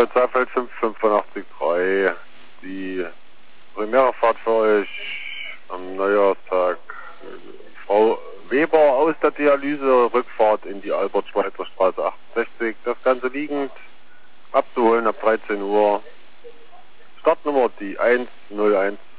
Fritz Afeld 58583. Die Premierefahrt für euch am Neujahrstag. Frau Weber aus der Dialyse, Rückfahrt in die Albert-Schweitzer Straße 68. Das Ganze liegend, abzuholen ab 13 Uhr. Startnummer die 101.